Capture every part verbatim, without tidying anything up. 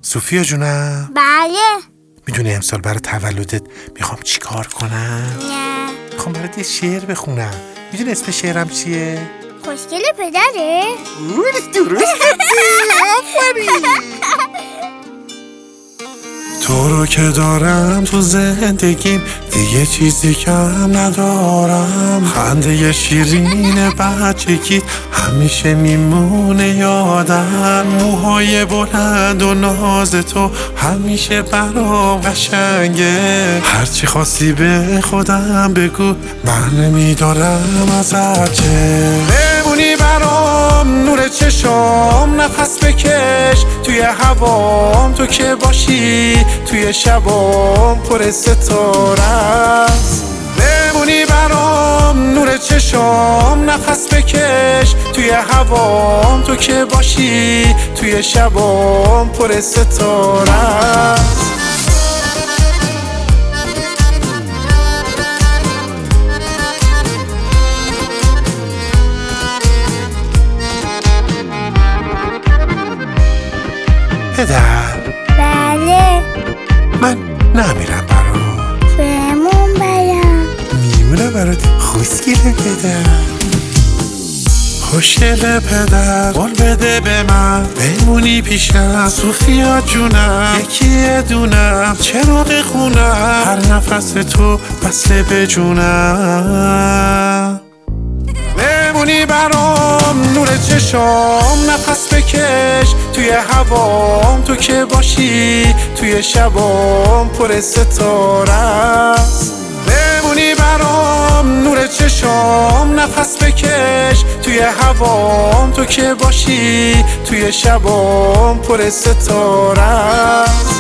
سوفیا جونم. بله. میدونی امسال برای تولدت میخوام چی کار کنم؟ نه. میخوام برات یه شعر بخونم. میدونی اسم شعرم چیه؟ خوشگل پدره؟ درست تو رو که دارم تو زندگیم دیگه چیزی کم ندارم. خنده شیرین بچگی همیشه میمونه یادم. موهای بلند و ناز تو همیشه برام قشنگه. هرچی خواستی به خودم بگو من نمیدارم ازت چه. بمونی برام نور چشام نفس بکش توی هوام. تو که باشی توی شبام پر ستاره است. بمونی برام نور چشام نفس بکش توی هوام. تو که باشی توی شبام پر ستاره است. پدر. بله. من نمیرم برات. بهمون برم. میمونه برات خوشگل پدر. خوشگل پدر قول بده به من بمونی پیشم. سوفیا جونم یکی دونم چراغ خونم. هر نفس تو وصله به جونم. بمونی برام نور چشام نفس بکش توی هوام. تو که باشی توی شبام پر ستاره است. بمونی برام نور چشام نفس بکش توی هوام. تو که باشی توی شبام پر ستاره است.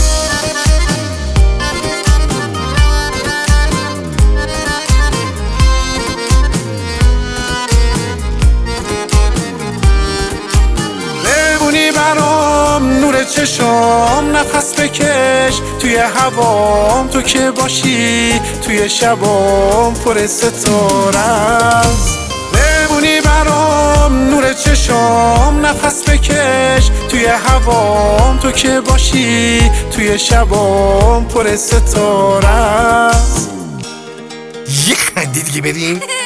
نور چشام نفس بکش توی هوام. تو که باشی توی شبام پر ستاره است. بمونی برام نور چشام نفس بکش توی هوام. تو که باشی توی شبام پر ستاره است. یه خنده دیگه بریم.